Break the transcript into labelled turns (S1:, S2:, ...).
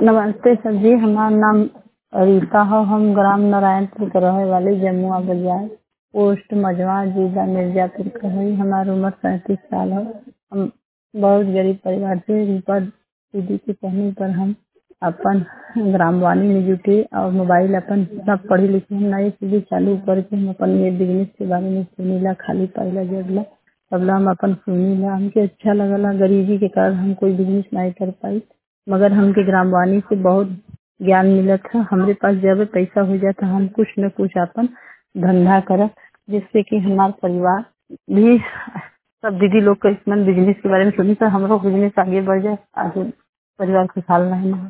S1: नमस्ते सर जी, हमार नाम रीता हो। हम ग्राम नारायणपुर के रहे वाली, जमुआ बाजार, पोस्ट मझवा, जिला मिर्जापुर के हई। हमार उम्र 37 साल है। हम बहुत गरीब परिवार से ऊपर दीदी के कहने पर हम अपन ग्रामवाणी में जुटे और मोबाइल अपन सब पढ़ी लिखी हम नई चीजें चालू करके हम अपन ये बिजनेस के बारे में सुनीला, खाली पहला जगला तबला हम अपन सुनीला। हमके अच्छा लगला। गरीबी के कारण हम कोई बिजनेस नहीं कर पाई, मगर हमके ग्रामवाणी से बहुत ज्ञान मिला था। हमारे पास जब पैसा हो जाता हम कुछ न कुछ अपन धंधा करब, जिससे कि हमारा परिवार भी सब दीदी लोग का इसमें बिजनेस के बारे में सुनी तो हमारा बिजनेस आगे बढ़ जाए, आगे परिवार खुशहाल रहें।